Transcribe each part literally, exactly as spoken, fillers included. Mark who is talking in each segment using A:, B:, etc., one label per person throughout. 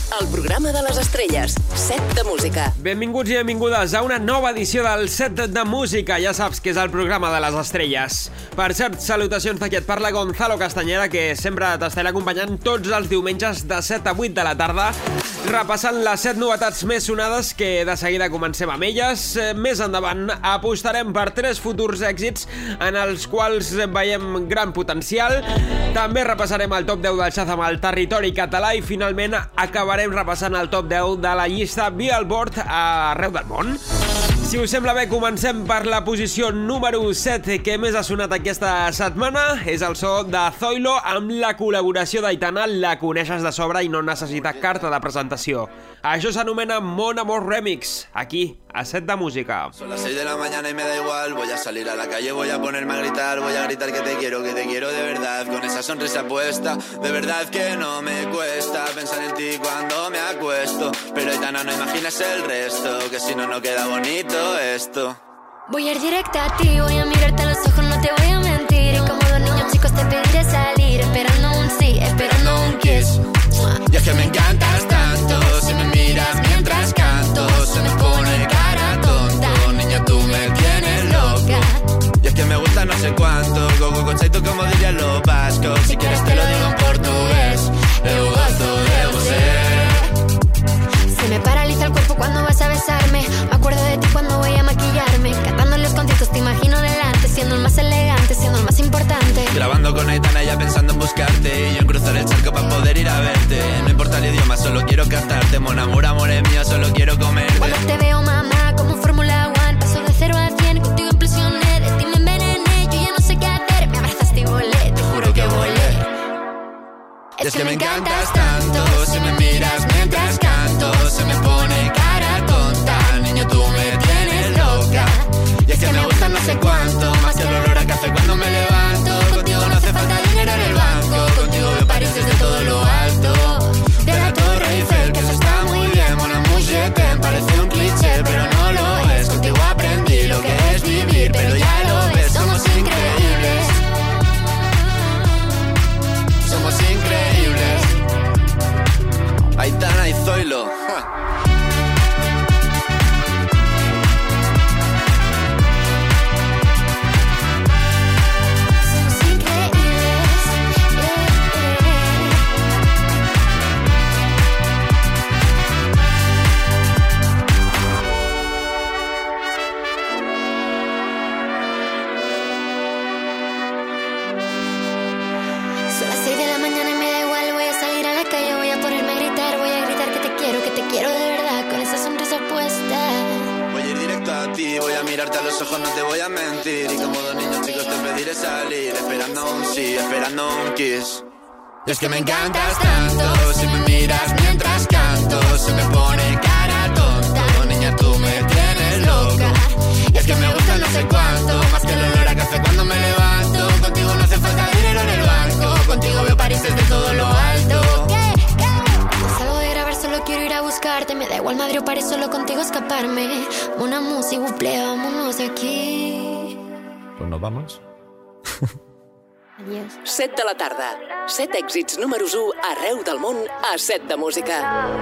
A: el programa de les estrelles, Set de Música.
B: Benvinguts i benvingudes a una nova edició del Set de Música. Ja saps que és el programa de les estrelles. Per cert, salutacions d'aquí et parla Gonzalo Castañeda, que sempre t'estaré acompanyant tots els diumenges de set a vuit de la tarda, repassant les set novetats més sonades, que de seguida comencem amb elles. Més endavant apostarem per tres futurs èxits en els quals veiem gran potencial. També repassarem el top deu del Shazam al territori català i finalment acabarem repassant el top deu de la llista Billboard arreu del món. Si us sembla bé, comencem per la posició número set, que més ha sonat aquesta setmana. És el so de Zoilo amb la col·laboració d'Aitana. La coneixes de sobre i no necessita carta de presentació. Això s'anomena Mon Amor Remix, aquí, a Set de Música.
C: Son las seis de la mañana y me da igual. Voy a salir a la calle, voy a ponerme a gritar. Voy a gritar que te quiero, que te quiero de verdad. Con esa sonrisa puesta, de verdad que no me cuesta pensar en ti cuando me acuesto. Pero Aitana, no imaginas el resto, que si no, no queda bonito esto.
D: Voy a ir directa a ti, voy a mirarte a los ojos, no te voy a mentir. Y como dos niños chicos te pediré salir, esperando un sí, esperando un kiss.
C: Y es que me encantas tanto, si me miras mientras canto, se me pone cara tonta. Niña, tú me tienes loca. Y es que me gusta no sé cuánto, go go gochaito como dirían los vascos. Si quieres te lo digo en portugués, eu gosto de você.
D: Se me paraliza el cuerpo cuando vas a besarme. Me acuerdo de ti cuando voy a maquillarme. Cantando en los conciertos te imagino delante, siendo el más elegante, siendo el más importante.
C: Grabando con Aitana ya pensando en buscarte, y yo en cruzar el charco para poder ir a verte. No importa el idioma, solo quiero cantarte. Mon amor, amor es mío, solo quiero comerte.
D: Cuando te veo, mamá, como Fórmula One, paso de cero a cien, contigo impresioné. De ti me envenené, yo ya no sé qué hacer. Me abrazaste y volé, te juro que volé.
C: Es, es que, que me encantas tanto, si me miras mientras canto, se me pone cara tonta. Niño, tú me tienes loca. Y es que me gusta no sé cuánto, más que el olor a café cuando me levanto. Contigo no hace falta dinero en el banco, contigo veo París desde todo lo alto. De la Torre Eiffel, que eso está muy bien. Mon amour, je t'aime, parece un cliché, pero no lo es. Contigo aprendí lo que es vivir, pero ya lo ves, somos increíbles. Somos increíbles. Aitana y Zoilo. Ja. A los ojos no te voy a mentir, y como dos niños chicos te pediré salir, esperando un sí, esperando un kiss. Y es que me encantas tanto, si me miras mientras canto, se me pone cara tonta. Niña, tú me tienes loca. Y es que me gusta no sé cuánto, más que el olor a café cuando me levanto. Contigo no hace falta dinero en el banco, contigo veo París desde todo lo alto.
D: Salgo de grabar, solo quiero ir a buscarte. Me da igual Madrid o París, solo contigo escaparme. Una música, buple, vámonos de aquí.
E: Pues nos vamos.
D: Adiós.
A: set de la tarda. set èxits números u arreu del món a Set de Música.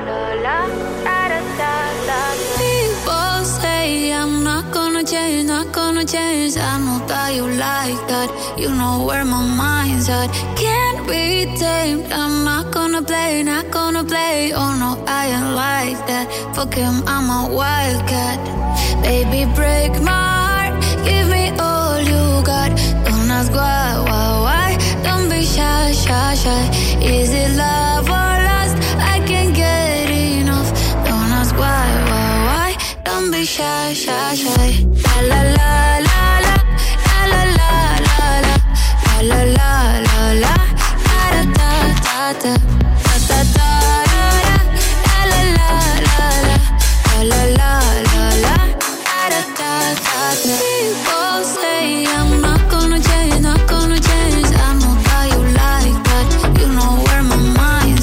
F: People say I'm not gonna change, not gonna change. I know that you like that. You know where my mind's at. Can't be tamed. I'm not gonna play, not gonna play. Oh no, I ain't like that. Fuck him, I'm a wildcat. Baby, break my heart. Give me all you got. Don't ask why, why, why. Don't be shy, shy, shy. Is it love or lust? I can't get enough. Don't ask why, why, why. Don't be shy, shy, shy. La la la la la. La la la la la. La la la la la. Da da da da. Da da da da. La la la la la. La la la la la. Da da da da. People say I'm not gonna change, not gonna change. I know that you like that. You know where my mind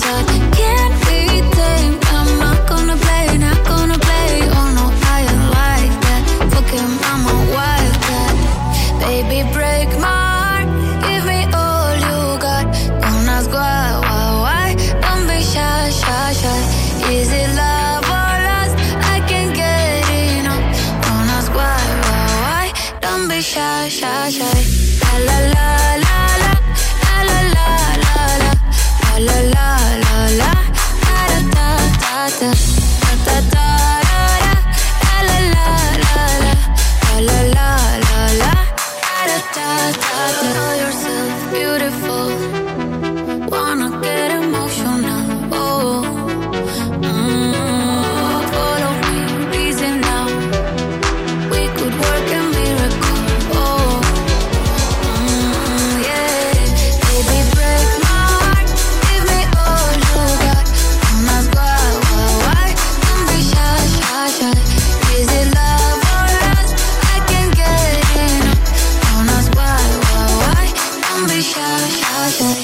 F: shy, shy, shy. La la la la la la la la la la la la la da da da da da da da la la la la la la la la da da da da. Know yourself beautiful, wanna get emotional. Oh, mm, follow me, reason now. We could work a miracle. Oh, mm, yeah. Baby, break my heart, give me all you got. Don't ask why, why, why. Don't be shy, shy, shy. Is it love or lust? I can't get enough. Don't ask why, why, why. Don't be shy, shy, shy.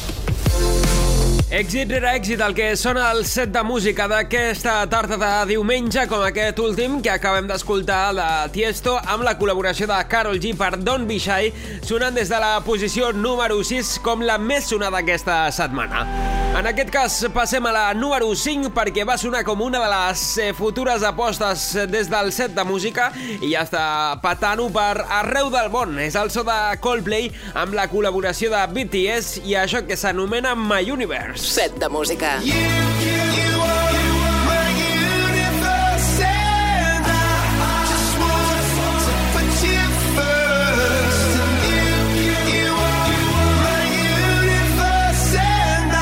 B: Èxit rere èxit, el que sona al set de música d'aquesta tarda de diumenge, com aquest últim que acabem d'escoltar de Tiesto, amb la col·laboració de Karol G per Don't Be Shy, sonant des de la posició número sis com la més sonada aquesta setmana. En aquest cas passem a la número cinc perquè va sonar com una de les futures apostes des del set de música i ja està patant-ho per arreu del món. És el so de Coldplay amb la col·laboració de B T S i això que s'anomena My Universe.
A: set de música.
C: You, you, you are, you are my universe, and I just want to put you first. You, you, you are, you are my universe, and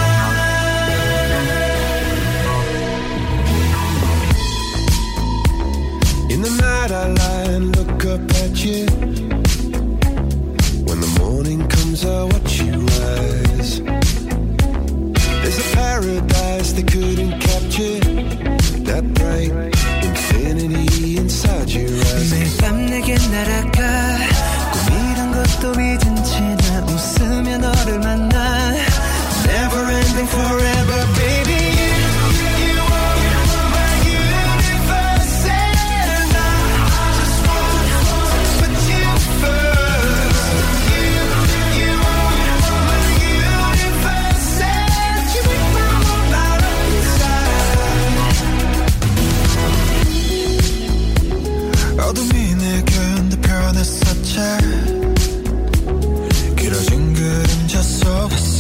C: I. In the night I lie and look up at you. When the morning comes I watch you rise. There's a paradise they couldn't capture, that bright infinity inside your eyes. 매일 밤 내게 날아가 꿈이란 것도 잊은 채 난 웃으며 너를 만나. Never ending forever, baby. 어둠이 내게 변했었지. 길어진 그림자 속에서.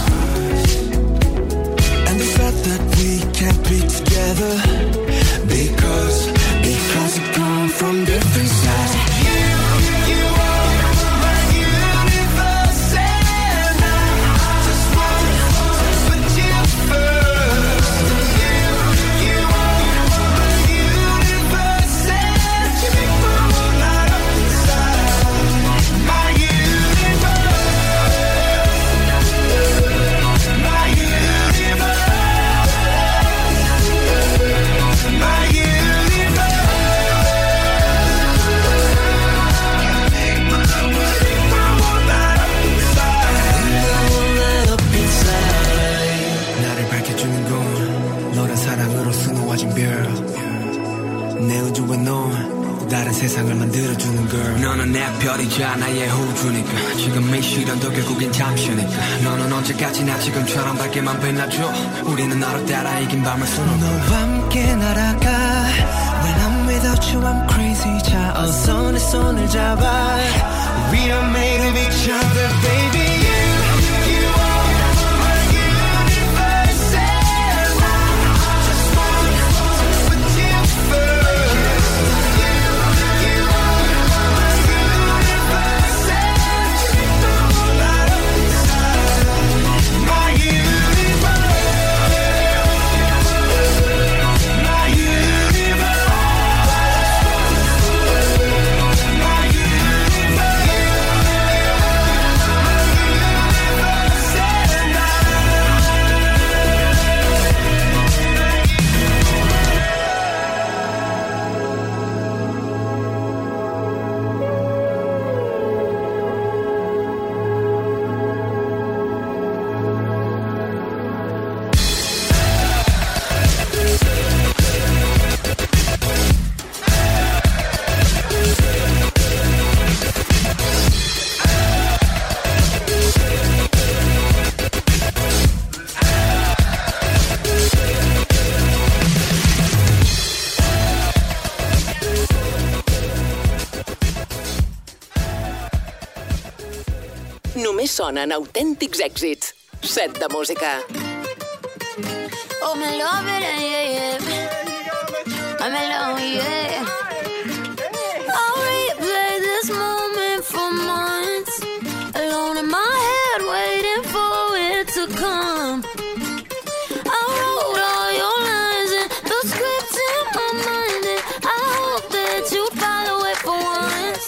C: And the fact that we can't be together Because, because we come from different sides. You, you are my universe, and I just want to put you first. You, you are my universe, and you make my whole light up inside. My universe, my universe, my universe. 나를 밝혀주는 건 너란 사랑으로 수놓아진 별. 내 우주와 넌 다른 세상을 만들어주는 걸. 너는 내 별이자 나의 호주니까. 지금의 시련도 결국엔 잠시니까. 너는 언제까지나 지금처럼 밝게만 빛나줘. 우리는 너를 따라 이긴 밤을 수놓고 너와 함께 날아가. When I'm without you I'm crazy. 자 어서 내 손을 잡아. We are made of each other, baby.
A: sonen autèntics èxits. Set de música.
D: Oh, me love it, yeah, yeah. I'm alone, yeah. I'll replay this moment for months, alone in my head, waiting for it to come. I wrote all your lines and the script in my mind, and I hope that you follow it for once.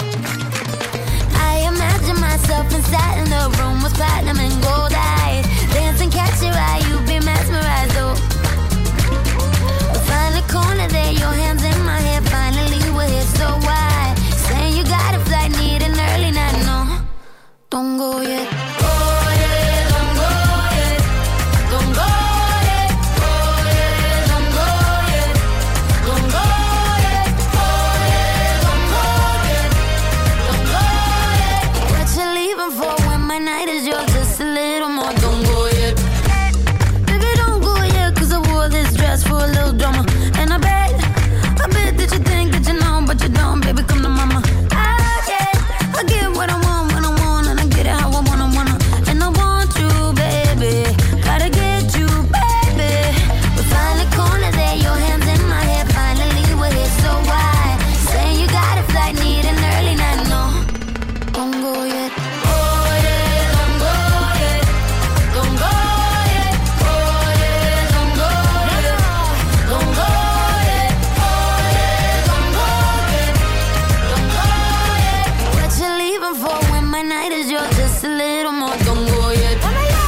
D: I imagine myself inside in the room with platinum and gold eyes, dancing, catch your eye, you be mesmerized, oh. Find a corner there, your hands in my hair, finally we're here, so why? Saying you got a flight, need an early night, no, don't go yet. Oh yeah, don't go yet, don't go yet. Oh yeah, don't go yet, don't go yet. Oh yeah, don't go yet, don't go yet. What you leaving for when my night is yours? Just a little more, don't go yet. Baby, don't go yet, cause I wore this dress for a little drama. And I bet, I bet that you think that you know, but you don't, baby, come to mama. I get, I get what I want when I want, and I get it how I wanna, wanna. And I want you, baby, gotta get you, baby. We find a corner there, your hands in my hair, finally we're here, so why? Saying you got a flight, need an early night, no, don't go yet. Oh yeah, don't go yet, don't go yet. Oh yeah, don't go yet, don't go yet. Oh yeah, don't go yet, don't go yet. What you leaving for when my night is yours? Just a little more, don't go yet.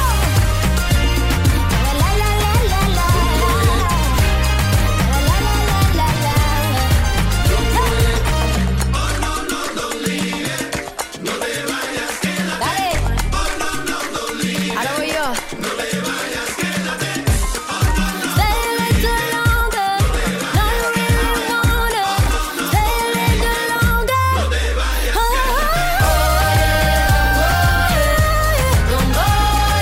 D: La la la la la la. La la la la la la. Dale. Ahora voy yo. Stay a little longer. No, you really wanna. Stay a little longer. Oh, oh, yeah, don't go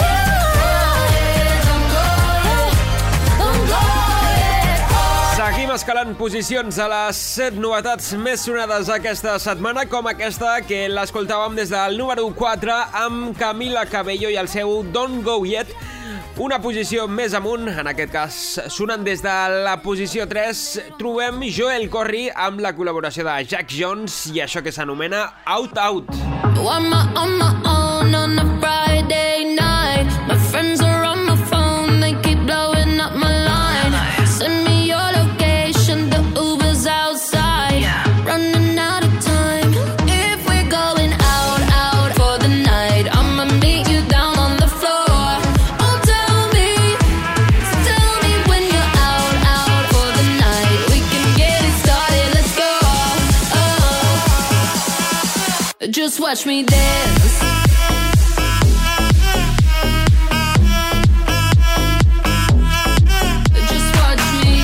D: yet, don't go yet, don't go yet.
B: Seguim escalant posicions a les set novetats més sonades aquesta setmana, com aquesta que l'escoltàvem des del número quatre amb Camila Cabello i el seu Don't Go Yet. Una posició més amunt, en aquest cas sonant des de la posició tres, trobem Joel Corry amb la col·laboració de Jack Jones i això que s'anomena Out Out.
F: I'm on my own on a Friday night. My friends are on my phone, they keep blowing up my line. Send me your location, the Uber's outside. Running out of time. If we're going out, out for the night, I'ma meet you down on the floor. Oh, tell me, tell me when you're out, out for the night. We can get it started, let's go. Oh. Just watch me dance. Just watch me.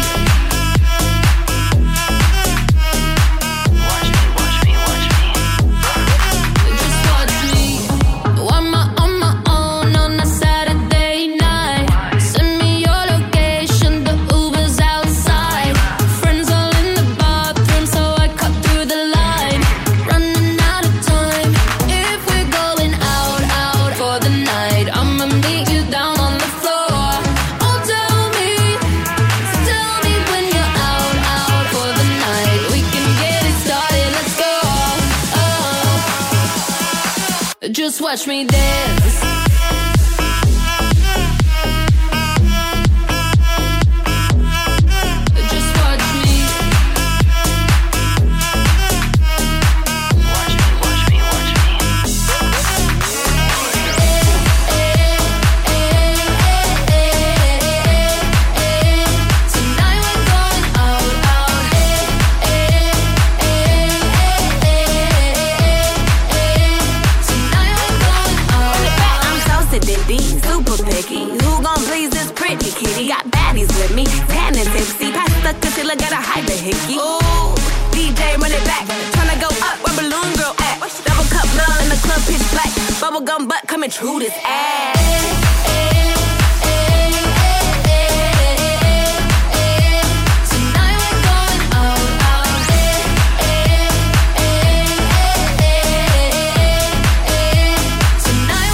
F: Watch me, watch me, watch me. Just watch me. I'm on my own on a Saturday night. Send me your location, the Uber's outside. Friends all in the bathroom, so I cut through the line. Running out of time. If we're going out, out for the night, I'ma meet you down on the floor. Oh, tell me, tell me when you're out, out for the night. We can get it started, let's go. Oh. Just watch me dance. Just watch me. Watch me, watch me, watch me. Tonight we're going out, out. Tonight we're going out,
E: I'm so sedity, super picky. Who gon' please this pretty kitty? Got baddies with me, tan and tipsy. Pass the concealer, gotta hide the hickey. Ooh, D J run it back, tryna go up where Balloon Girl at. Double cup love in the club, pitch black. Bubblegum butt coming true this ass.
F: Tonight we're going out, out. Tonight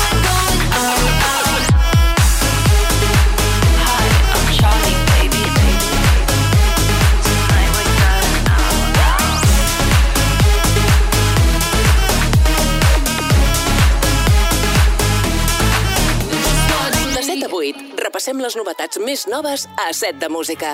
A: repassem les novetats més noves a Set de Música.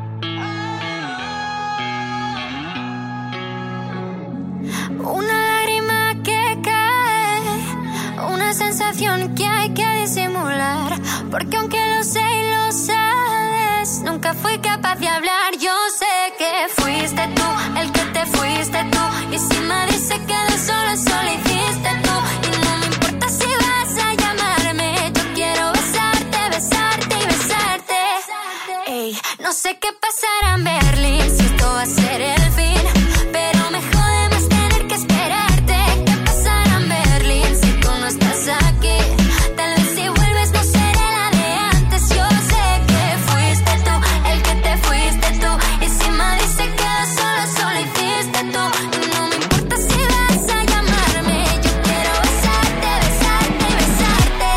D: Una lágrima que cae, una sensación que hay que disimular, porque aunque lo sé y lo sabes, nunca fui capaz de hablar. Yo sé que fuiste tú, el que te fuiste tú, y si Madrid se quedó solo, solo hiciste tú. Y no me importa si vas a llamarme, yo quiero besarte, besarte y besarte. Ey, no sé qué pasará en Berlín, si esto va a ser el fin, pero me jode más tener que esperarte. ¿Qué pasará en Berlín si tú no estás aquí? Tal vez si vuelves no seré la de antes. Yo sé que fuiste tú, el que te fuiste tú, y si Madrid se queda solo, solo hiciste tú. Y no me importa si vas a llamarme, yo quiero besarte, besarte y besarte.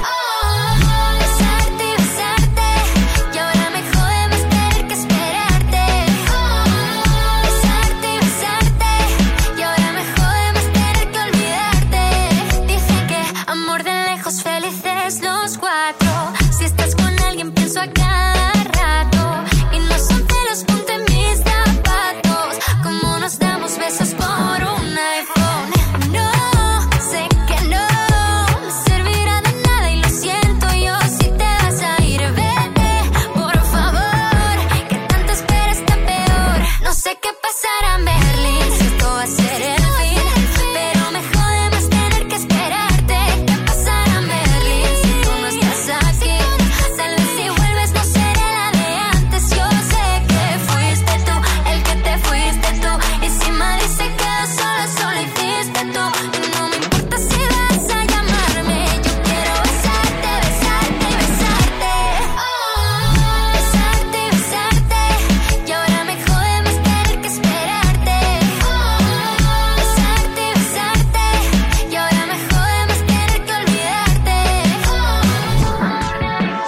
D: Oh, besarte y besarte, y ahora me jode más tener que esperarte. Oh, besarte y besarte, y ahora me jode más tener que olvidarte. Dicen que amor de lejos, felices los cuatro. Si estás con alguien pienso a cada rato, y no son celos, ponte en mis zapatos, como nos damos besos por un iPhone. No, sé que no me servirá de nada y lo siento yo si te vas a ir. Vete, por favor, que tanto espera está peor. No sé qué pasará en Berlín, si esto va a ser el fin, pero me jode más tener que esperarte. ¿Qué pasará en Berlín si tú no estás aquí? Tal vez si vuelves no seré la de antes. Yo sé que fuiste tú, el que te fuiste tú, y si Madrid se queda solo, solo hiciste tú. Y no me importa si vas a llamarme, yo quiero besarte, besarte y besarte. Oh, besarte y besarte, y ahora me jode más tener que esperarte. Oh, besarte y besarte, y ahora me jode más tener que olvidarte. Oh, amor de lejos,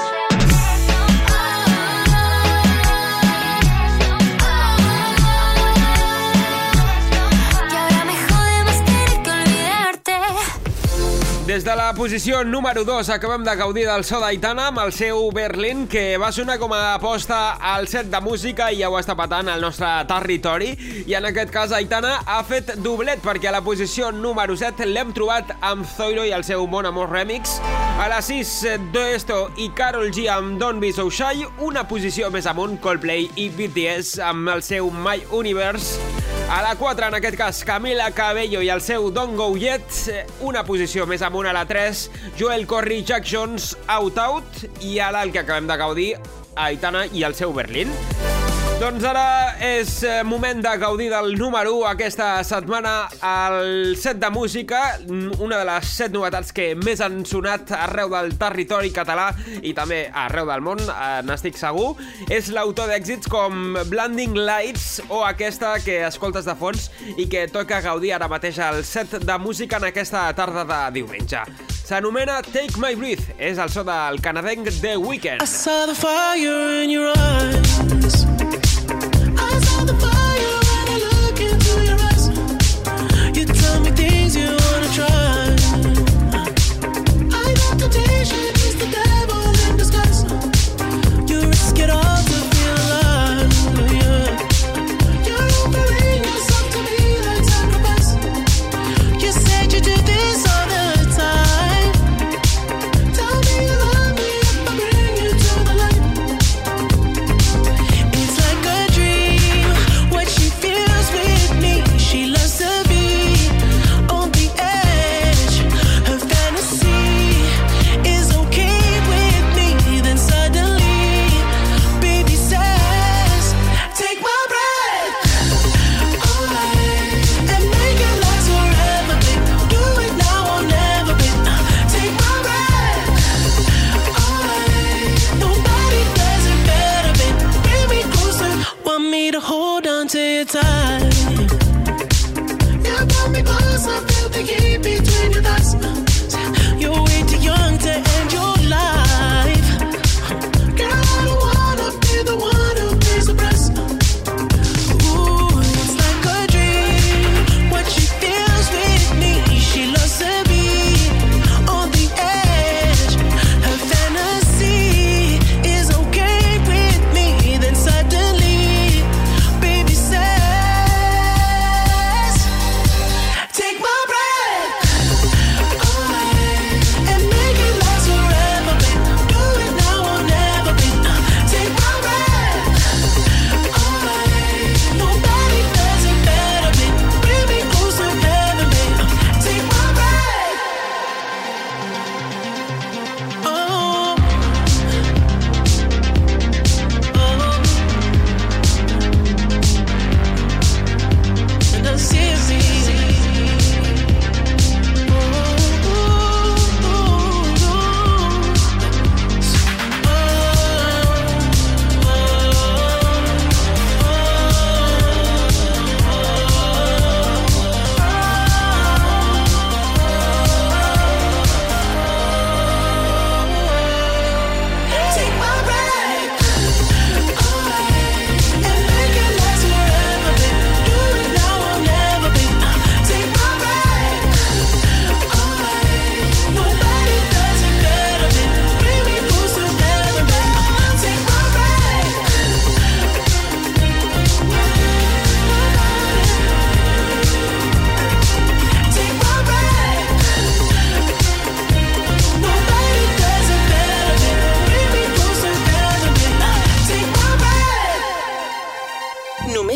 D: y ahora me jode más tener que olvidarte.
B: Des de la posició número dos acabem de gaudir del so d'Aitana amb el seu Berlín, que va sonar com a aposta al Set de Música i ja ho està patant al nostre territori. I en aquest cas Aitana ha fet doblet, perquè a la posició número set l'hem trobat amb Zoilo i el seu Mon Amor Remix. A la sis, Doesto i Karol G amb Don't Be So Shy. Una posició més amunt, Coldplay i B T S amb el seu My Universe. A la quatre, en aquest cas, Camila Cabello i el seu Don't Go Yet. Una posició més amunt, a la tres, Joel Corry, Jack Jones, Out Out. I a l'alt que acabem de gaudir, Aitana i el seu Berlín. Doncs ara és moment de gaudir del número u aquesta setmana al Set de Música, una de les set novetats que més han sonat arreu del territori català i també arreu del món, n'estic segur. És l'autor d'èxits com Blinding Lights o aquesta que escoltes de fons i que toca gaudir ara mateix al Set de Música en aquesta tarda de diumenge. S'anomena Take My Breath, és el so del canadenc The Weeknd.
G: I saw the fire in your eyes. I saw the fire when I look into your eyes. You tell me things you wanna try. I know temptation is the devil in disguise. You risk it all to feel alive, yeah. You're offering yourself to me like sacrifice. You said you do this all the time. Tell me you love me if I bring you to the light.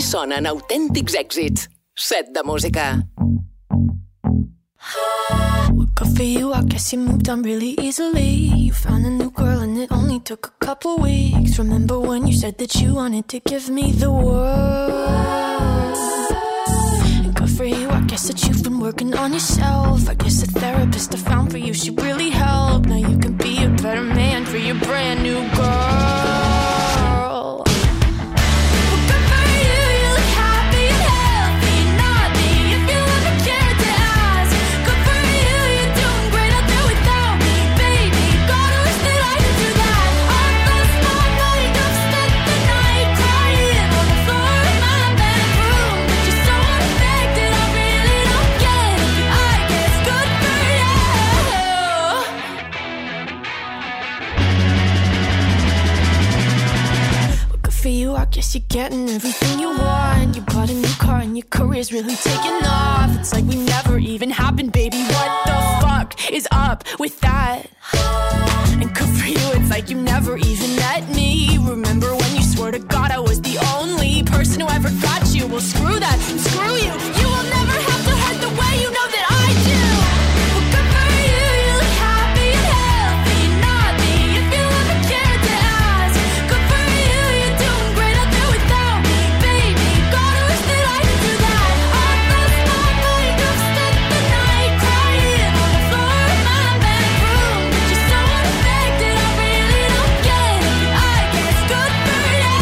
A: només sonen autèntics èxits. Set de música.
F: Good for you, I guess you moved on really easily. You found a new girl and it only took a couple weeks. Remember when you said that you wanted to give me the world? And good for you, I guess that you've been working on yourself. I guess the therapist I found for you, she really helped. Now you can be a better man for your brand new girl. I guess you're getting everything you want. You bought a new car and your career's really taking off. It's like we never even happened, baby. What the fuck is up with that? And good for you, it's like you never even met me. Remember when you swore to God I was the only person who ever got you? Well, screw that and screw you. You will never have to hurt the way you know that I do. Well, good for you, you look happy and healthy. Not me, if you ever cared to ask. Good for you, you're doing great out there without me, baby. Gotta wish that I could do that. I lost my mind, I've spent the night crying on the floor of my bedroom. But you're so unaffected, I really don't get it. But I guess good for you.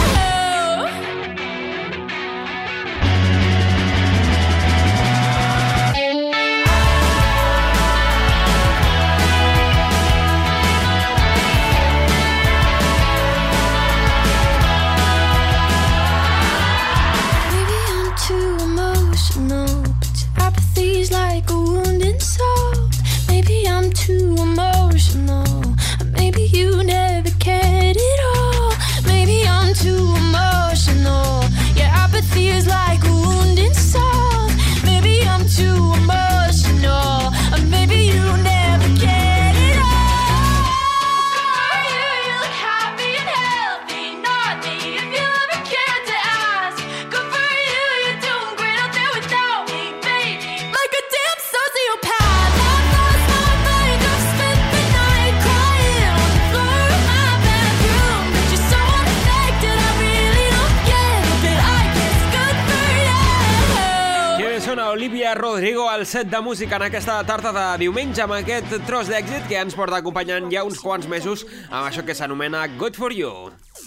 F: Maybe I'm too emotional, but your apathy's like a wounded soul. Maybe I'm too emotional, or maybe you never cared at all. Maybe I'm too emotional, your apathy is like a wounded soul. Maybe I'm too emotional, or maybe you never cared at all. You, you look happy and healthy, not me, if you ever cared to ask. Good for you, you're doing great out there without me, baby. Like a damn sociopath, I've lost my mind, I've spent the night crying on the floor of my bedroom. But you're so unaffected, I really don't get it, but I guess good for you.
B: Qui sona Olivia Rodrigo al set de música en aquesta tarda de diumenge amb aquest tros d'èxit que ens porta acompanyant ja uns quants mesos amb això que s'anomena Good For You.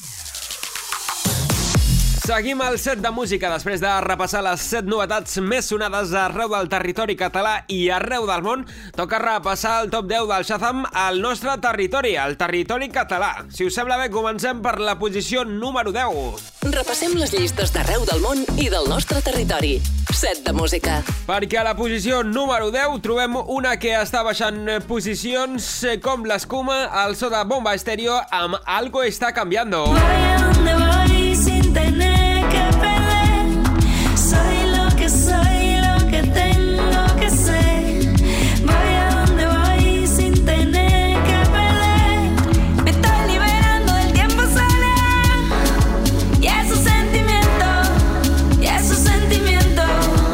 B: Seguim al set de música després de repassar les set novetats més sonades arreu del territori català i arreu del món. Toca repassar el top deu del Shazam al nostre territori, al territori català. Si us sembla bé, comencem per la posició número deu.
A: Repassem les llistes d'arreu del món i del nostre territori. Set de música.
B: Perquè a la posició número deu trobem una que està baixant posicions eh, com l'escuma al so de Bomba Estéreo amb Algo Está Cambiando.
F: Voy a donde voy sin tener que perder. Soy lo que soy, lo que tengo que ser. Voy a donde voy sin tener que perder. Me estoy liberando del tiempo sola y esos sentimientos, y esos sentimientos.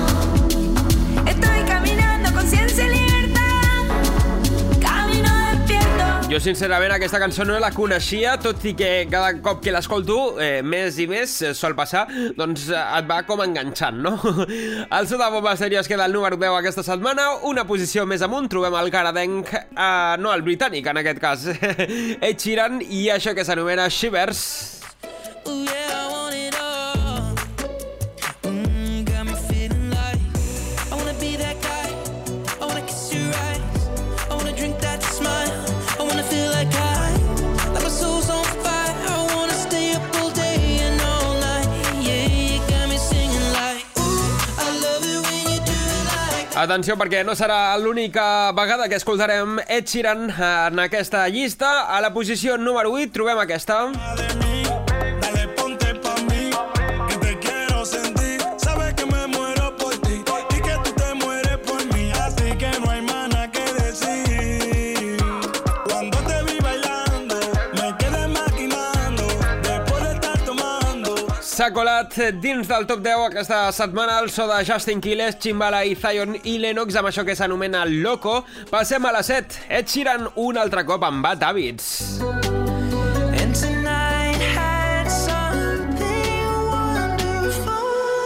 F: Estoy caminando con ciencia y libertad. Camino despierto.
B: Jo, sincerament, aquesta cançó no la coneixia, tot i que cada cop que l'escolto, eh, més i més, eh, sol passar, doncs eh, et va com enganxant, no? El so de Bomba Estéreo es queda al número deu aquesta setmana, una posició més amunt, trobem el canadenc, eh, no, el britànic en aquest cas, Ed Sheeran, i això que s'anomena Shivers.
G: Ooh, yeah, I want it all. Mm, got me feeling like I wanna be that guy. I wanna kiss your eyes. I wanna drink that smile. I wanna feel like I, like my soul's on fire. I wanna stay up all day and all night. Yeah, you got me singing like, ooh, I love it when you do it like.
B: Atenció, perquè no serà l'única vegada que escoltarem Ed Sheeran en aquesta llista. A la posició número vuit trobem aquesta.
H: Dale, ponte pa' mí, que te quiero sentir. Sabes que me muero por ti y que tú te mueres por mí. Así que no hay más nada que decir. Cuando te vi bailando, me quedé maquinando. Después de estar tomando.
B: S'ha colat dins del top deu aquesta setmana el so de Justin Quiles, Chimbala i Zion i Lennox amb això que s'anomena Loco. Passem a la set. Ed Sheeran un altre cop amb Bad Habits.
G: And tonight had something wonderful.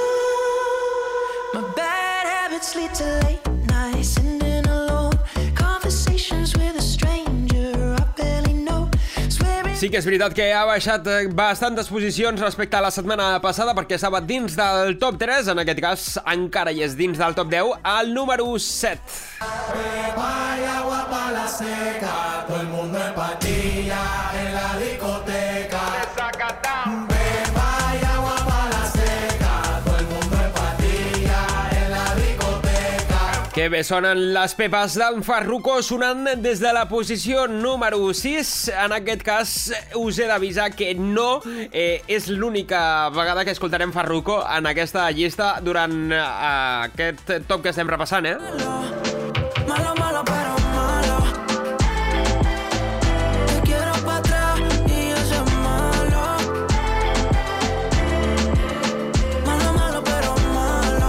G: My bad habits lead to late nights sitting alone. Conversations with a stranger I barely know.
B: Sí que és veritat que ha baixat bastantes posicions respecte a la setmana passada perquè estava dins del top tres, en aquest cas encara hi és dins del top deu, al número set.
H: Hay agua para la seca, todo el mundo en patilla en la discoteca. Beba y agua para la seca, todo el mundo en patilla en la discoteca.
B: Que bé sonen les pepes d'en Farruko sonant des de la posició número sis. En aquest cas us he d'avisar que no eh, és l'única vegada que escoltarem Farruko en aquesta llista durant eh, aquest top que estem repassant, eh?
G: Malo, malo, pero malo. Te quiero pa' atrás y eso es malo. Malo, malo, pero malo.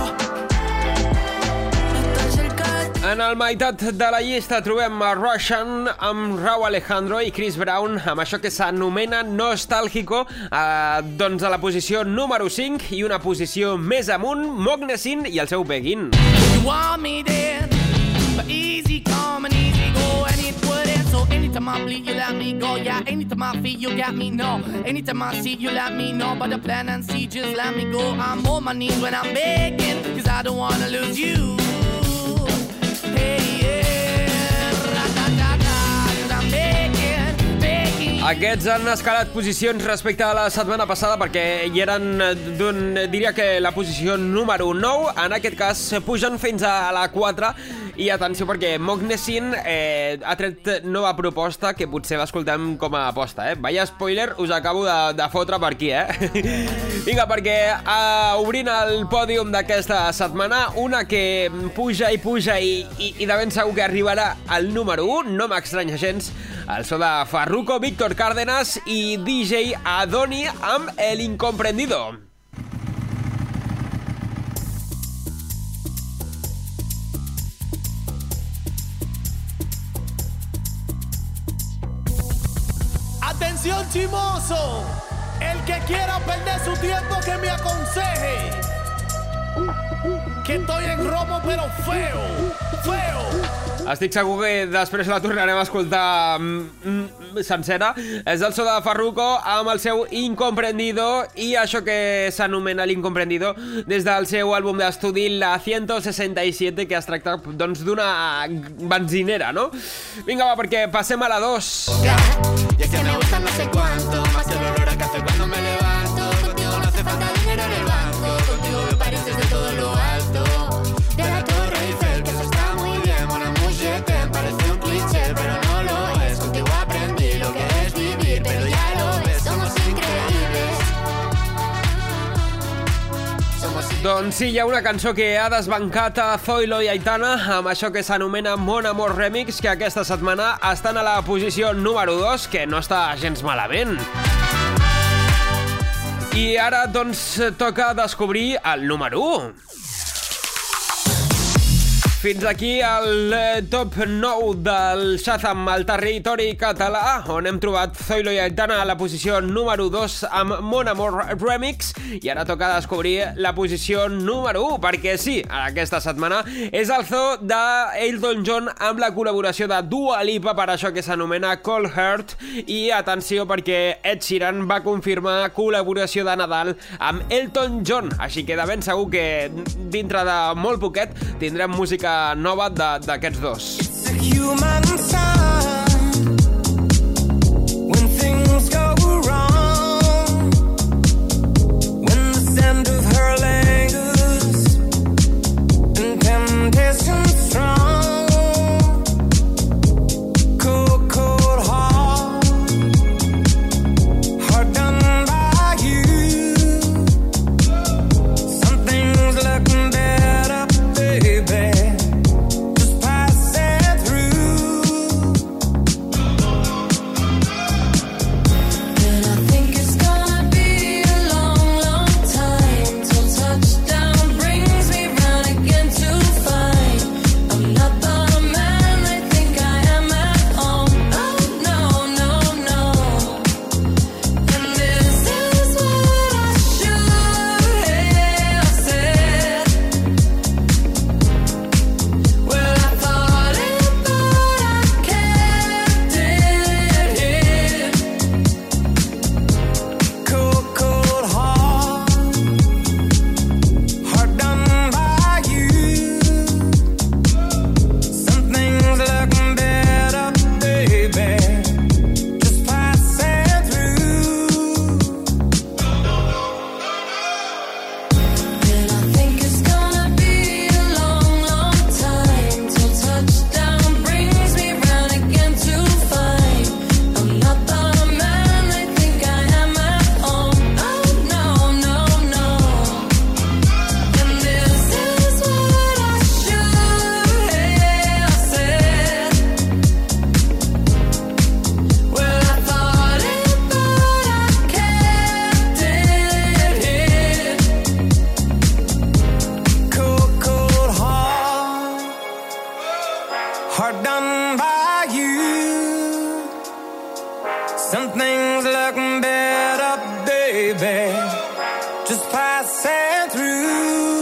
G: Estar cerca de...
B: En el meitat de la llista trobem a Russian amb Rauw Alejandro i Chris Brown amb això que s'anomena Nostálgico, eh, doncs a la posició número cinc, i una posició més amunt, Mognesin i el seu Begin.
I: You want me dead, but easy come and easy go, and it wouldn't. So anytime I bleed, you let me go. Yeah, anytime I feel, you got me, no. Anytime I see, you let me know. But the plan and see, just let me go. I'm on my knees when I'm begging, cause I don't wanna lose you. Hey, yeah, ra-ta-ta-ta, cause I'm begging, begging.
B: Aquests han escalat posicions respecte a la setmana passada perquè hi eren d'un, diria que la posició número nou. En aquest cas pugen fins a la quatre. I atenció perquè Mognesin eh, ha tret nova proposta que potser l'escoltem com a aposta, eh? Vaya spoiler, us acabo de, de fotre per aquí, eh? Vinga, perquè eh, obrint el pòdium d'aquesta setmana, una que puja i puja i, i, i de ben segur que arribarà al número un, no m'estranya gens, el so de Farruko, Víctor Cárdenas i D J Adoni amb El Incomprendido.
J: Atención chimoso, el que quiera perder su tiempo que me aconseje, que estoy en romo pero feo, feo.
B: Estic segur que després la tornarem a escoltar mm, sencera. És el so de Farruko amb el seu Incomprendido i això que s'anomena l'Incomprendido des del seu àlbum d'estudi La ciento sesenta y siete, que es tracta doncs d'una benzinera, no? Vinga, va, perquè passem a la dos.
C: Y es que me gusta no sé cuánto, más el olor a café cuando me levanto. Contigo no hace falta dinero en el banco, contigo me pareces de todo lo alto. De la Torre Eiffel, que eso está muy bien, mon amour, je t'aime, parece un cliché, pero no lo es. Contigo aprendí lo que es vivir, pero ya lo ves, somos increíbles. Somos increíbles.
B: Doncs sí, hi ha una cançó que ha desbancat a Zoilo i Aitana amb això que s'anomena Mon Amor Remix, que aquesta setmana estan a la posició número dos, que no està gens malament. I ara, doncs, toca descobrir el número u. Fins aquí el eh, top nou del Shazam al territori català, on hem trobat Zoilo i Aitana a la posició número dos amb Mon Amor Remix, i ara toca descobrir la posició número u, perquè sí, aquesta setmana és el zoo d'Elton John amb la col·laboració de Dua Lipa per això que s'anomena Cold Heart, i atenció perquè Ed Sheeran va confirmar col·laboració de Nadal amb Elton John, així que de ben segur que dintre de molt poquet tindrem música nova d'aquests dos.
G: It's a human sign when things go wrong, when the scent of her lingers and temptation strong, cold, cold heart, heart done by you. Something's looking better, baby. Just pass it through.
K: baby, just passing through.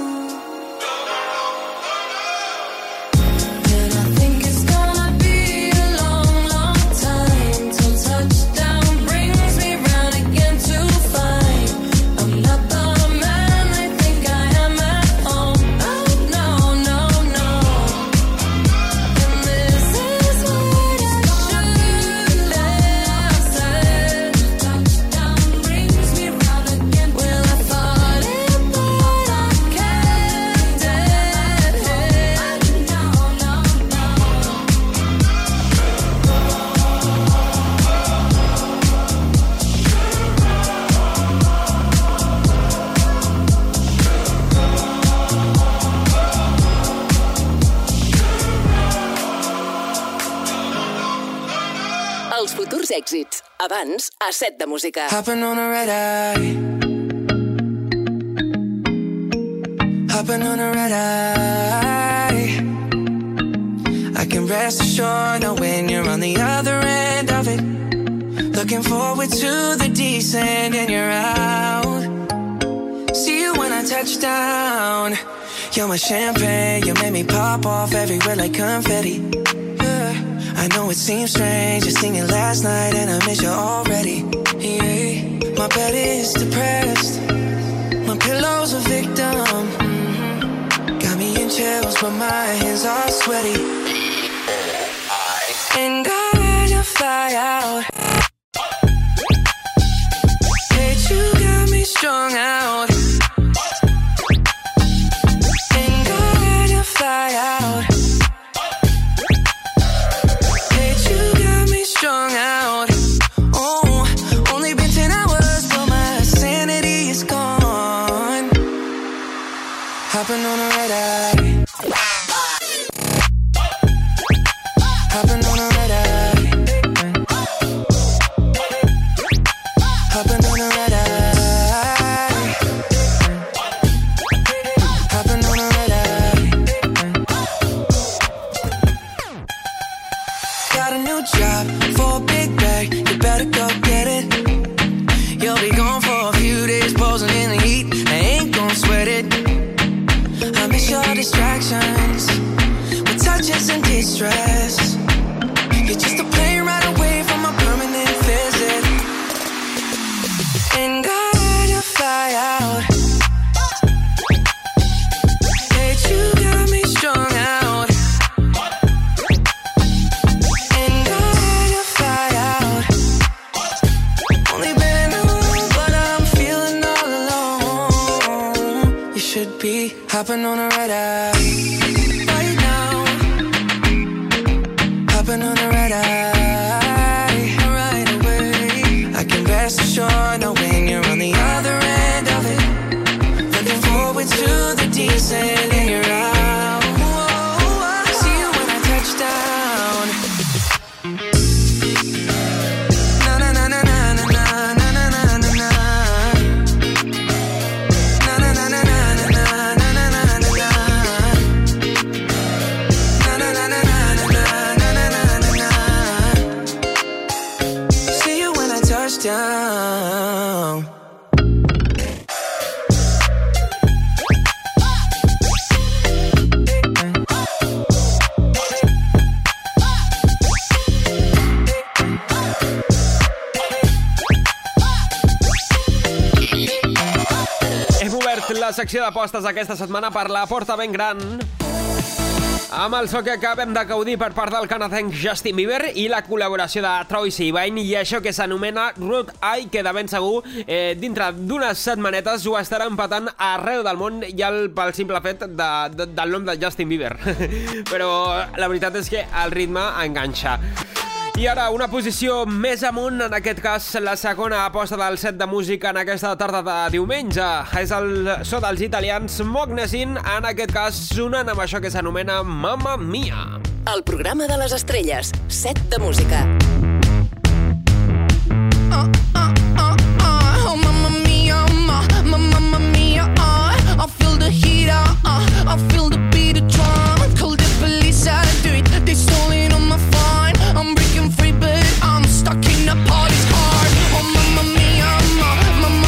A: Els futurs èxits. Abans, a set de música.
K: Hopping on a red eye. Hopping on a red eye. I can rest assured knowing you're on the other end of it. Looking forward to the descent and you're out. See you when I touch down. You're my champagne, you made me pop off everywhere like confetti. Yeah. I know it seems strange, just singing last night and I miss you already. Yeah. My bed is depressed, my pillow's a victim. Mm-hmm. Got me in chills, but my hands are sweaty. And I just fly out. Hey, you got me strung out. And I just fly out. Strung out. Oh, only been ten hours, but my sanity is gone. Hopping on a red eye. Hopping on a red eye. Hopping on a red eye. Hopping on a red eye. Got a new job. For a big bag, you better go get it. You'll be gone for a few days, posing in the heat. I ain't gon' sweat it. I miss your distractions, with touches and distress. You're just a plane ride away from a permanent visit. And I just fly out. Hey, you got me strung out. Hopping on a red eye right now. Hopping on a red eye right away. I can rest assured knowing you're on the other end of it. Looking forward to the descent and you're out. See you when I touch down. Na na na na na na na na na na na. Na na na na na. Down.
B: Hem obert la secció d'apostes aquesta setmana per la porta ben gran, amb el so que acabem de gaudir per part del canadenc Justin Bieber i la col·laboració de Troye Sivan i això que s'anomena Root Eye, que de ben segur eh, dintre d'unes setmanetes ho estarà empatant arreu del món ja el, pel simple fet de, de, del nom de Justin Bieber. Però la veritat és que el ritme enganxa. I ara una posició més amunt, en aquest cas la segona aposta del set de música en aquesta tarda de diumenge. És el so dels italians Mognesin, en aquest cas sonant amb això que s'anomena Mamma Mia.
A: El programa de les estrelles, set de música.
I: Uh, uh, uh, uh, oh, Mamma Mia, ma, ma, Mamma Mia, uh, I feel the heat, uh, uh, I feel the beat of drum. Call the police, I do it, they stolen on my phone. I'm breaking free, but I'm stuck in a party's car. Oh, Mamma Mia, ma, ma,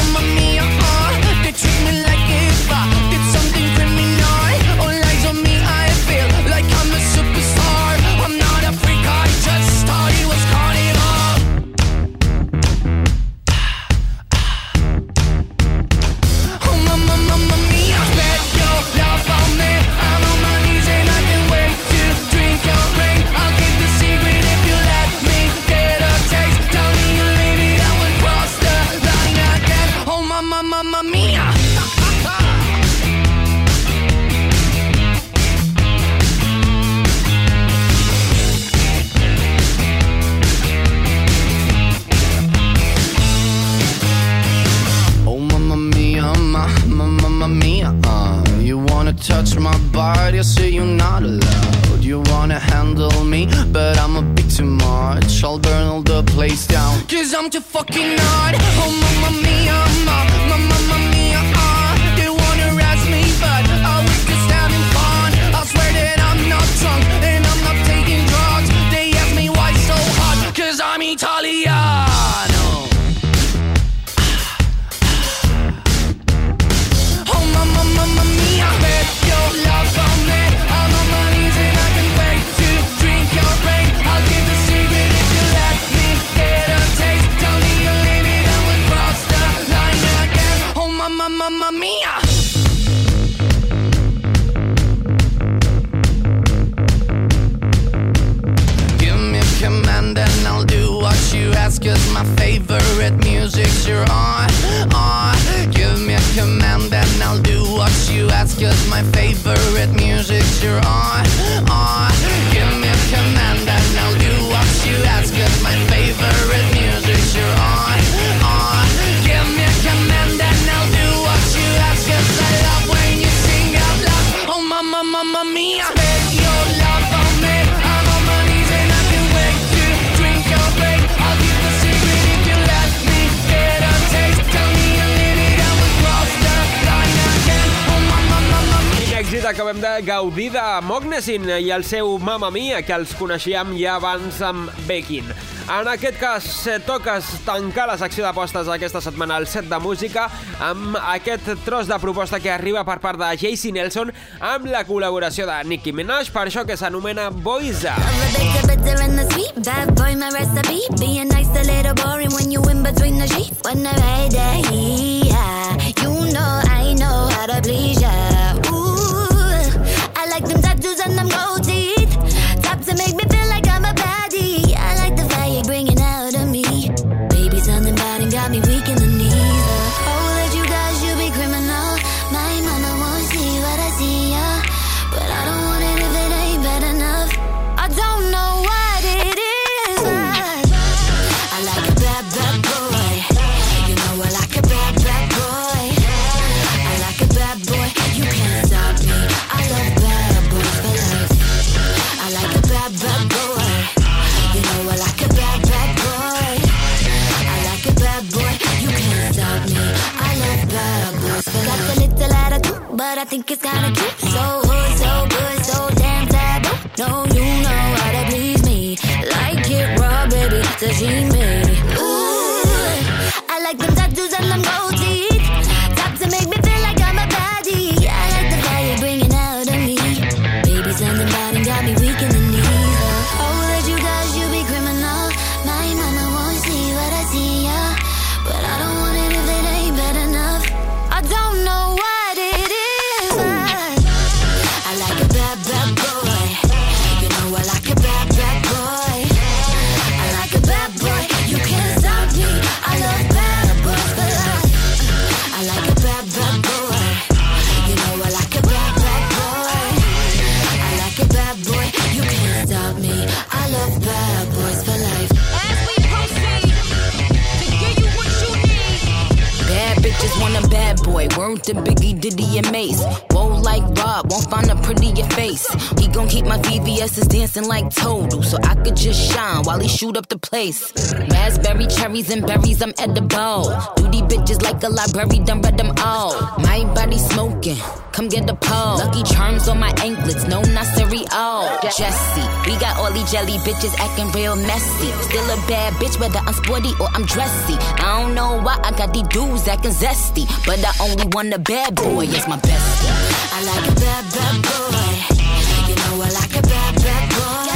I: mamma mia.
L: Oh mamma mia, ma, ma, mamma mia, uh, you wanna touch my body, I say you're not allowed. You wanna handle me, but I'm a bit too much. I'll burn all the place down, cause I'm too fucking hard. Oh mamma mia, ma, ma, mamma mia, uh, they wanna arrest me, but I was just having fun. I swear that I'm not drunk, and I'm not taking drugs. They ask me why so hot, cause I'm Italiano. Mamma, mamma mia, bet your love on me. I'm on my knees and I can wait to drink your brain. I'll give the secret if you let me get a taste. Tell me you'll leave it and we'll cross the line again. Oh mamma, mamma mia. Give me a command and I'll do what you ask, cause my favorite music's you're on, on. Give me a command and I'll do what you ask, cause my favorite music's you're on, on. Give me a command and I'll do what you ask, cause my favorite music's you're on, on. Give me a command and I'll do what you ask, cause I love when you sing out loud. Oh mamma, mamma mia, bet your love on me. I'm on my knees and I can wait to drink your brain. I'll give the secret if you let me get a taste. Tell me a little and we'll cross the line again. Oh mamma, mamma mia.
B: Quin èxit acabem de gaudir de Mognesin i el seu Mamma Mia, que els coneixíem ja abans amb Bekin. En aquest cas, toques tancar la secció d'apostes aquesta setmana al set de música amb aquest tros de proposta que arriba per part de J C Nelson amb la col·laboració de Nicki Minaj per això que s'anomena Boys Up.
D: Bad boy, my recipe. Being nice, a little boring when you in between the sheets. When I ride that heat, you know I know how to please ya. Ooh, I like them tattoos and them gold teeth. Top to make me feel like I'm a baddie. I like the fire bringing out of me. Baby, something about him got me weak in the knees. Uh, oh, that you guys, you be criminal. My mama won't see what I see, yeah. But I don't want it if it ain't bad enough. I don't know what it is, but I like a bad, bad boy. You know I like a bad, bad boy. I like a bad boy. You can't stop me. I love bad boys for life. I like a bad, bad boy. You know I like a bad, bad boy. I like a bad boy. You can't stop me. I love bad boys for life. Got a little attitude, but I think it's kinda cute. So hood, so good, so damn taboo. No, you know how to please me. Like it raw, baby, to see me. Ooh, I like them tattoos and them gold teeth. Top to make me feel like I'm a baddie. I like the fire bringing out of me. Baby, something about him got me weak in the knees. Oh, that you guys, you be criminal. My mama won't see what I see, yeah. But I don't want it if it ain't bad enough. I don't know what it is, but I like a bad, bad boy. You know I like a bad, bad boy. I like a bad boy. You can't stop me. I love bad boys for life. I like a bad, bad boy. You know I like a bad, bad boy. I like a bad boy. You can't stop me. I love bad boys for life.
E: As we proceed to give you what you need. Bad bitches want a bad boy. Word to Biggie, Diddy, and Mace. Whoa, like Rob, won't find a prettier face. He gon' keep my V V S's dancing like Toadle, so I could just shine while he shoot up the place. Raspberry, cherries, and berries, I'm edible. Duty bitches like a library, done read them all. My body smoking, come get a pole. Lucky charms on my anklets, no, not cereal. Jessie, we got all these jelly bitches acting real messy. Still a bad bitch, whether I'm sporty or I'm dressy. I don't know why I got these dudes acting zesty, but I only want a bad boy, it's my bestie.
D: I like a bad, bad boy. You know I like a bad, bad boy.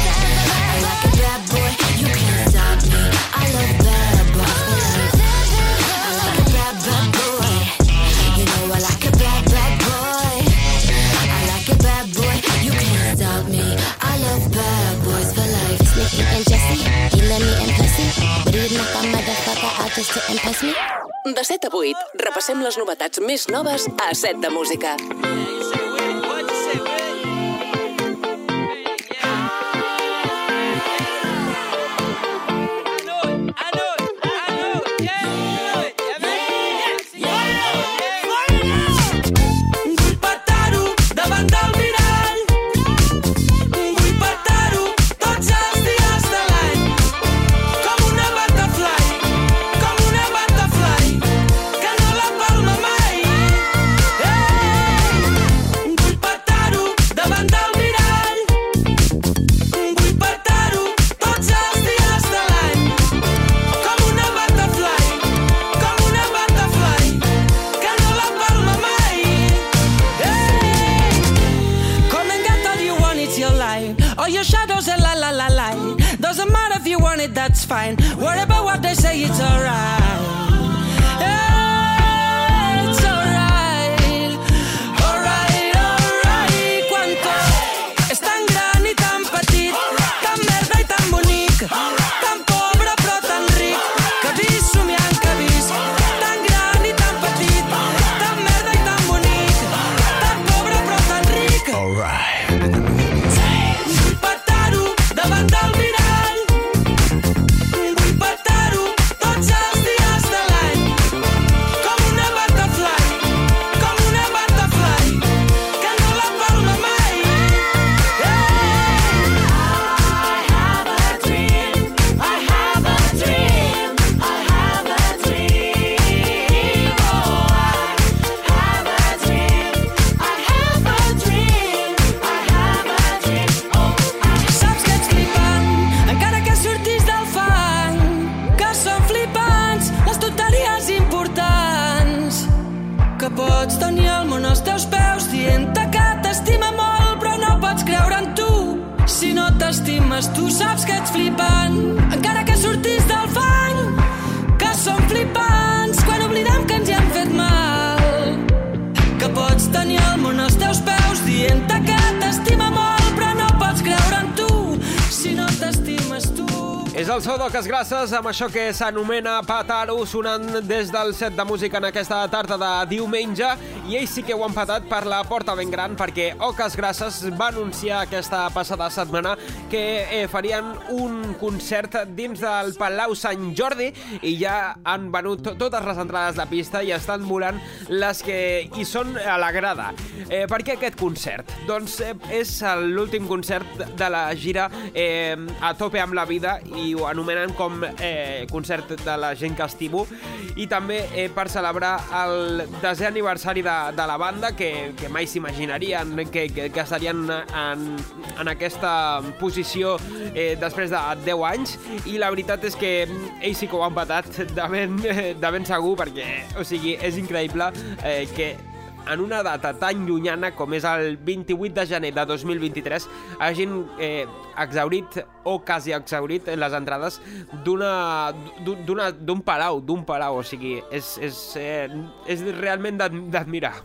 D: I like a bad boy. You can't stop me. I love bad boys for life. I like a bad, bad boy. You know I like a bad, bad boy. I like a bad boy. You can't stop me. I love bad boys for life.
M: Snicky and Jessie, he let me impress me, but he did knock a motherfucker out just to impress me.
A: De set a vuit, repassem les novetats més noves a set de música.
M: That's fine. Worry about what they say, it's alright. Yeah, it's alright. Alright, alright. Quanto és tan gran i tan petit, tan merda i tan bonic, tan pobre però tan ric, que vist somiant que vist. Tan gran i tan petit, tan merda i tan bonic, tan pobre però tan ric. Alright. Vull petar-ho davant del mirall. Pots tenir el món als teus peus dient-te que t'estima molt però no pots creure en tu. Si no t'estimes tu saps que ets flipant, encara que sortis del fang, que som flipants quan oblidem que ens hi hem fet mal. Que pots tenir el món als teus peus dient-te que t'estima molt però no pots creure en tu. Si no t'estimes tu.
B: És el so d'Oques Grasses amb això que s'anomena Petar-ho, sonant des del set de música en aquesta tarda de diumenge, i ells sí que ho han petat per la porta ben gran, perquè Oques Grasses va anunciar aquesta passada setmana que eh, farien un concert dins del Palau Sant Jordi i ja han venut totes les entrades de pista i estan volant les que hi són a la grada. Eh, per què aquest concert? Doncs eh, és l'últim concert de la gira eh, A tope amb la vida i ho anomenen com eh, concert de la gent que estimo, i també eh, per celebrar el desè aniversari de, de la banda, que, que mai s'imaginarien que, que, que estarien en, en aquesta posició eh, després de deu anys, i la veritat és que ells sí que ho han patat de ben, de ben segur, perquè o sigui, és increïble eh, que en una data tan llunyana com és el vint-i-vuit de gener de dos mil vint-i-tres hagin eh, exhaurit o quasi exhaurit les entrades d'una d'un palau, d'un palau, o sigui, és, és, eh, és realment d'admirar.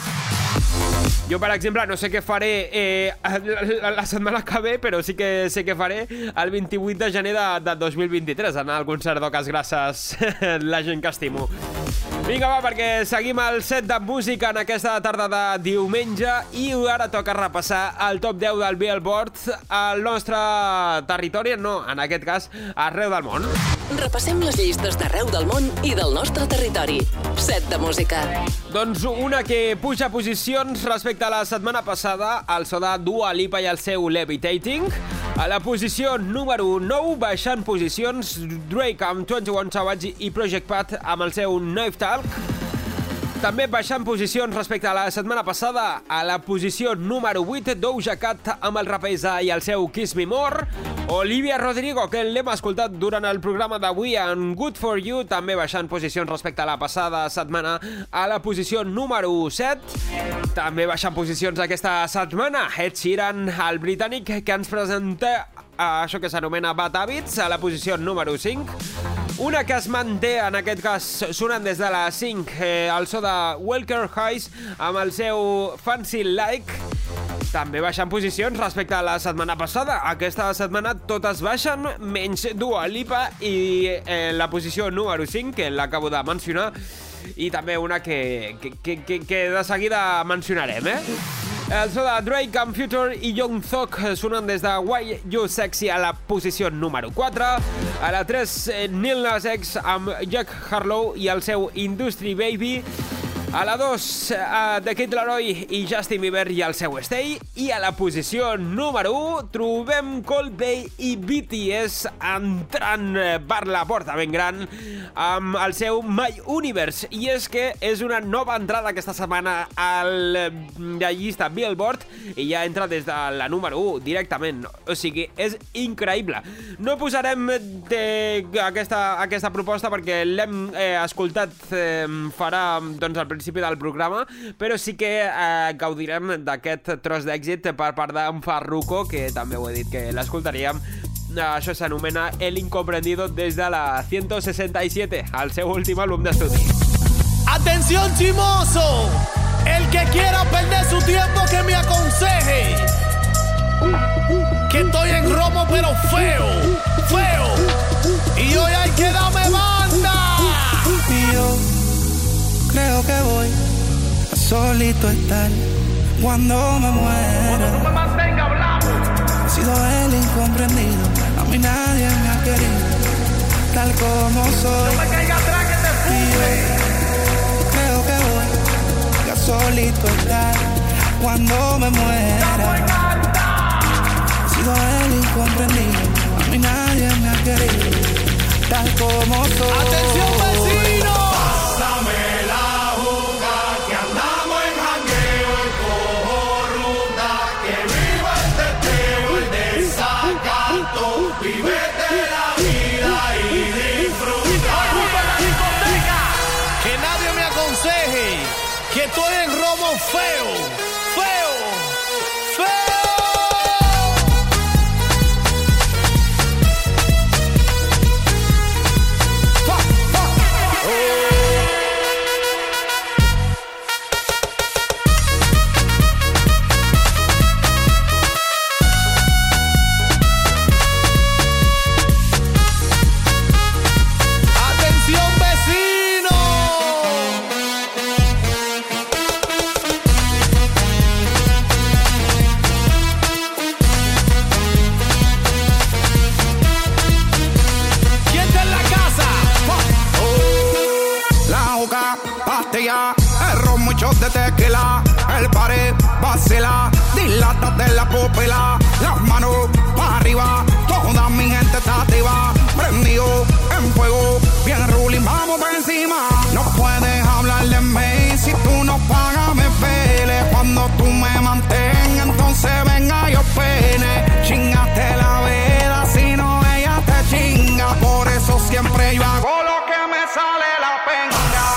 B: Jo, per exemple, no sé què faré eh, la, la setmana que ve, però sí que sé què faré el vint-i-vuit de gener de, de dos mil vint-i-tres, anar al concert d'Oques Grasses, la gent que estimo. Vinga, va, perquè seguim el set de música en aquesta tarda de diumenge i ara toca repassar el top deu del Billboard al nostre territori, no, en aquest cas, arreu del món.
A: Repassem les llistes d'arreu del món i del nostre territori. set de música.
B: Doncs una que puja posicions respecte a la setmana passada, el so de Dua Lipa i el seu Levitating. A la posició número nou, baixant posicions, Drake amb twenty-one Savage i Project Pat amb el seu Knife Talk. També baixant posicions respecte a la setmana passada, a la posició número vuit, Doja Cat amb el Rapeza i el seu Kiss Me More. Olivia Rodrigo, que l'hem escoltat durant el programa d'avui en Good For You, també baixant posicions respecte a la passada setmana, a la posició número set. També baixant posicions aquesta setmana, Ed Sheeran, el britànic, que ens presenta això que s'anomena Bad Habits, a la posició número cinc. Una que es manté, en aquest cas, sonant des de la cinc, eh, el so de Walker Hayes amb el seu Fancy Like. també baixant posicions respecte a la setmana passada. Aquesta setmana totes baixen, menys Dua Lipa i eh, la posició número cinc, que l'acabo de mencionar, i també una que, que, que, que, que de seguida mencionarem, eh? El so de Drake amb Future i Young Thug sonen des de Why You Sexy a la posició número quatre. A la tres, Lil Nas X amb Jack Harlow i el seu Industry Baby. A la dos, uh, The Kid Laroi i Justin Bieber i el seu Stay. I a la posició número u trobem Coldplay i B T S entrant per la porta ben gran amb el seu My Universe. I és que és una nova entrada aquesta setmana a la llista Billboard i ja entra des de la número u directament. O sigui, és increïble. No posarem de aquesta, aquesta proposta perquè l'hem eh, escoltat eh, farà doncs, al principi del programa, però sí que eh, gaudirem d'aquest tros d'èxit per part d'en Farruko, que també ho he dit que l'escoltaríem. Això s'anomena El Incomprendido des de la ciento sesenta y siete, el seu últim àlbum d'estudi.
J: Atención, chimoso, el que quiera perder su tiempo que me aconseje, que estoy en romo pero feo, feo, y hoy hay que darme banda.
K: Y yo creo que voy a solito estar cuando me muera.
J: Cuando tú me mantengas hablando.
K: He sido el incomprendido, a mí nadie me ha querido, tal como soy.
J: No me caiga atrás que te fume.
K: Y yo creo que voy a solito estar cuando me muera. He sido el incomprendido, a mí nadie me ha querido, tal como soy.
J: Atención, vecino.
H: Pásame la juca, que andamos en jangueo y cojo ruta, que viva el teteo, el desacato, vívete la vida y disfruta.
J: Ocupa la discoteca, que nadie me aconseje, que estoy en romo feo, feo, feo.
N: El ron, muchos de tequila, el pared vacila, dilátate la pupila, las manos para arriba, toda mi gente está activa, prendido en fuego, bien ruling, vamos por encima. No puedes hablar de mí si tú no pagas me pele, cuando tú me mantengas entonces venga yo pene, chingaste la vela si no ella te chinga, por eso siempre yo hago lo que me sale la pena.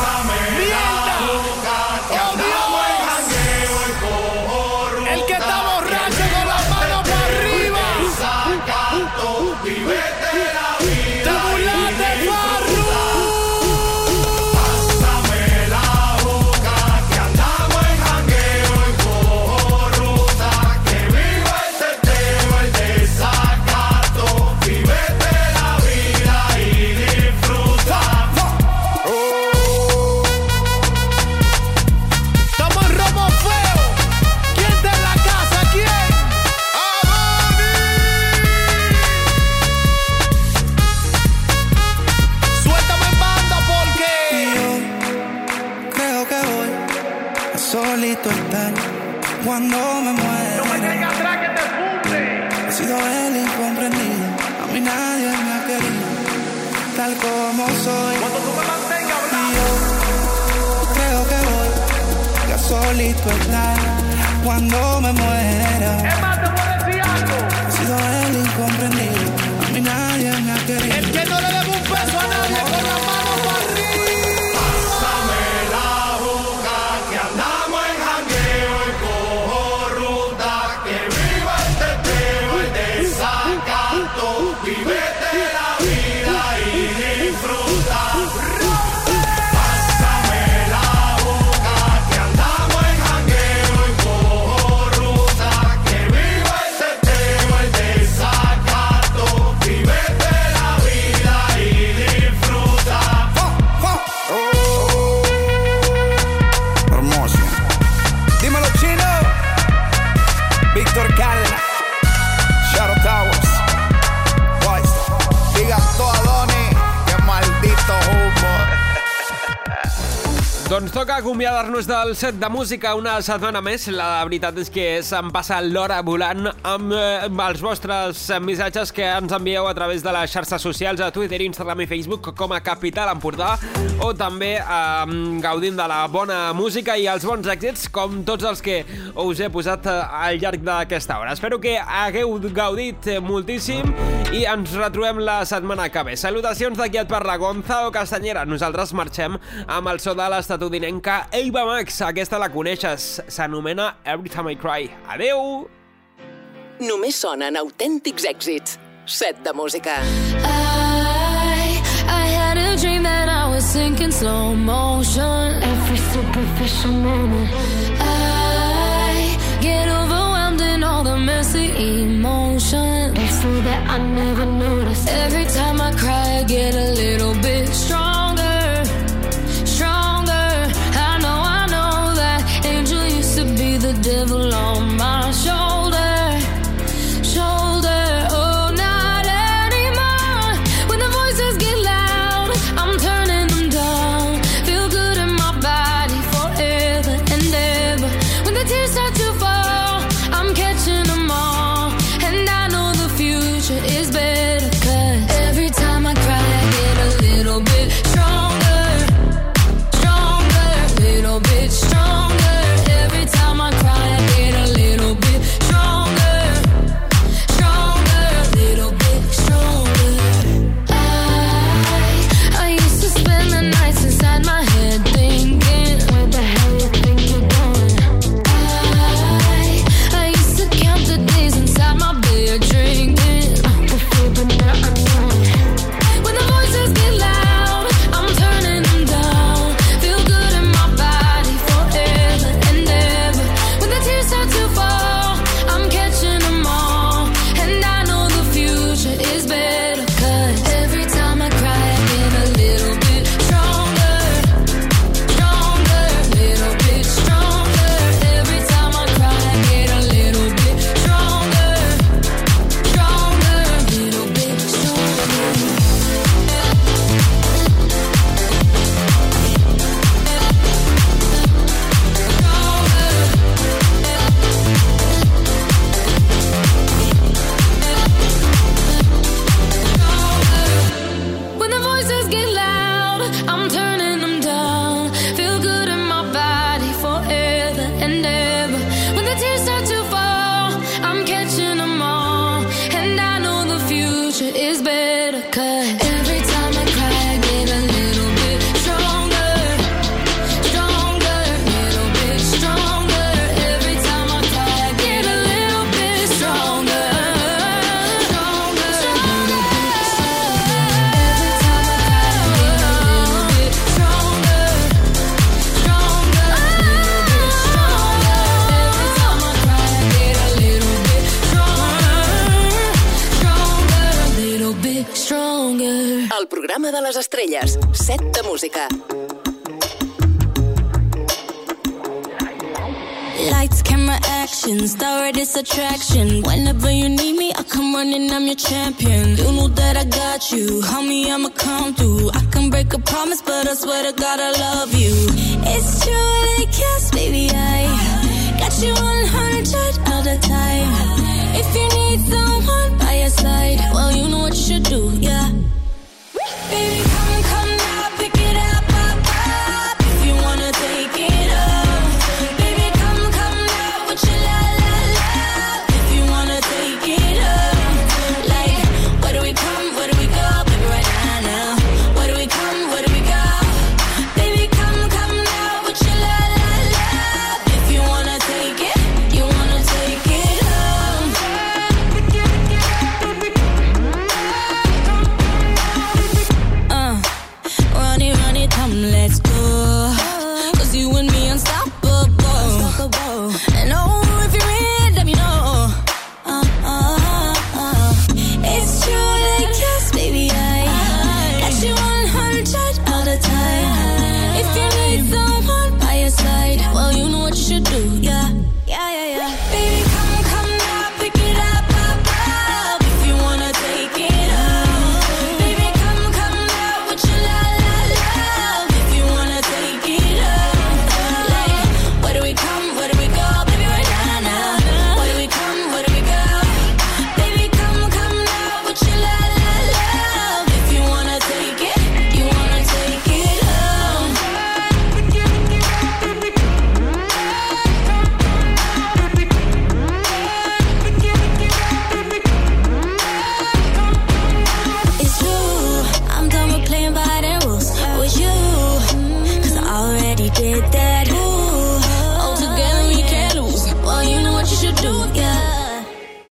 J: El que está borracho con las manos para arriba.
H: Vívete la vida.
J: Te burlaste, Farru.
H: Pásame la boca, que andamos en jangueo y cojo ruta, que viva el teteo, el desacato, vívete la vida y disfruta.
J: Estamos en romo feo. ¿Quién está en la casa? ¿Quién? Suéltame en banda porque
K: yo creo que voy a solito estar cuando me muera.
J: no me caiga atrás que te funde.
K: He sido el incomprendido, a mí nadie me ha querido, tal como soy.
J: Cuando tú me mantengas
K: Y
J: hablando.
K: yo creo que voy a solito estar cuando me muera.
J: Es más, te voy a decir algo.
K: He sido el incomprendido, a mí nadie me ha querido.
J: El que no le debe un peso a nadie con las manos para arriba.
H: Pásame la boca, que andamos en jangueo y cojo ruta, que viva el teteo, el desacato, vívete la vida y disfruta. Pásame la boca, que andamos en jangueo y cojo ruta,
B: Doncs toca acomiadar-nos del set de música una setmana més. La veritat és que se'm passa l'hora volant amb eh, els vostres missatges que ens envieu a través de les xarxes socials, a Twitter, Instagram i Facebook, com a Capital Empordà, o també eh, gaudint de la bona música i els bons èxits, com tots els que us he posat al llarg d'aquesta hora. Espero que hagueu gaudit moltíssim i ens retrobem la setmana que ve. Salutacions d'aquí et parla Gonzalo Castañera. Nosaltres marxem amb el so de l'estatudinenca Ava Max. Aquesta la coneixes, s'anomena Every Time I Cry. Adeu!
A: Només sonen autèntics èxits. Set de música.
F: I, I had a dream that I was sinking slow motion. Every superficial moment. I get overwhelmed in all the messy emotions. It's so that I never noticed. Every time I cry, I get a little bit stronger, stronger. I know, I know that angel used to be the devil on my shoulder, shoulder. Oh, not anymore. When the voices get loud, I'm turning them down. Feel good in my body forever and ever. When the tears start to fall, I'm catching them all. And I know the future is better, 'cause every time I cry, I get a little bit stronger, stronger, little bit stronger. Every time I cry, I get a little bit stronger, stronger, little bit stronger. I, I used to spend the nights inside my head thinking, where the hell you think you're going? I, I used to count the days inside my bed drinking, the fear, but now I know it. When the voices get loud, I'm turning them down. Feel good in my body forever and ever. When the tears start to fall, I'm catching them all. And I know the future is better, 'cause every time I cry, I get a little bit stronger, stronger, little bit stronger. Every time I cry, I get a little bit stronger, stronger, little bit stronger. When the voices get loud, I'm turning them down. Feel good in my body forever and ever. When the tears start to fall, I'm catching them all. And I know the future is better, 'cause every time I cry, I get a little bit stronger, stronger, little bit stronger. Every time I cry, I get a little bit stronger, stronger, little bit stronger. Every time I cry, I get a little bit stronger, stronger, little bit stronger. Every time I cry, I get a little bit stronger, stronger, little bit stronger.
A: El programa de les estrelles. Set de música.
O: Lights, camera, action, star this attraction. Whenever you need me, I come running, I'm your champion. You know that I got you, call me, I'ma come through. I can break a promise, but I swear to God I love you.